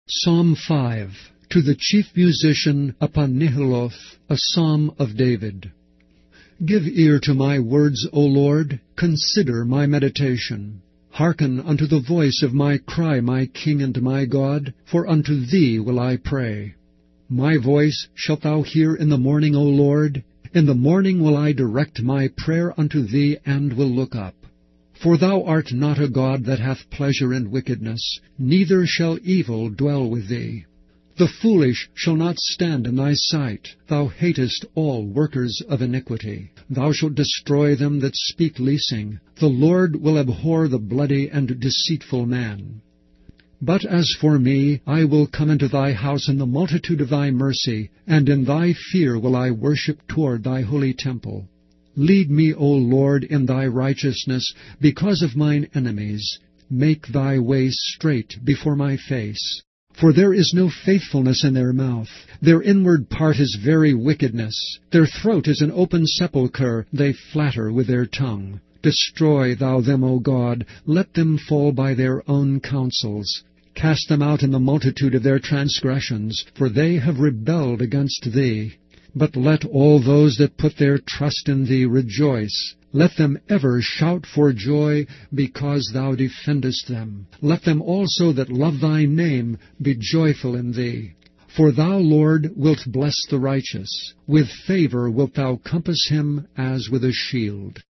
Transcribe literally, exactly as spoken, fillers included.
Psalm five. To the chief musician upon Nehiloth, a psalm of David. Give ear to my words, O Lord, consider my meditation. Hearken unto the voice of my cry, my King and my God, for unto thee will I pray. My voice shalt thou hear in the morning, O Lord. In the morning will I direct my prayer unto thee, and will look up. For thou art not a God that hath pleasure in wickedness, neither shall evil dwell with thee. The foolish shall not stand in thy sight. Thou hatest all workers of iniquity. Thou shalt destroy them that speak leasing. The Lord will abhor the bloody and deceitful man. But as for me, I will come into thy house in the multitude of thy mercy, and in thy fear will I worship toward thy holy temple. Lead me, O Lord, in thy righteousness, because of mine enemies. Make thy way straight before my face. For there is no faithfulness in their mouth. Their inward part is very wickedness. Their throat is an open sepulchre. They flatter with their tongue. Destroy thou them, O God. Let them fall by their own counsels. Cast them out in the multitude of their transgressions, for they have rebelled against thee. But let all those that put their trust in thee rejoice. Let them ever shout for joy, because thou defendest them. Let them also that love thy name be joyful in thee. For thou, Lord, wilt bless the righteous. With favor wilt thou compass him as with a shield.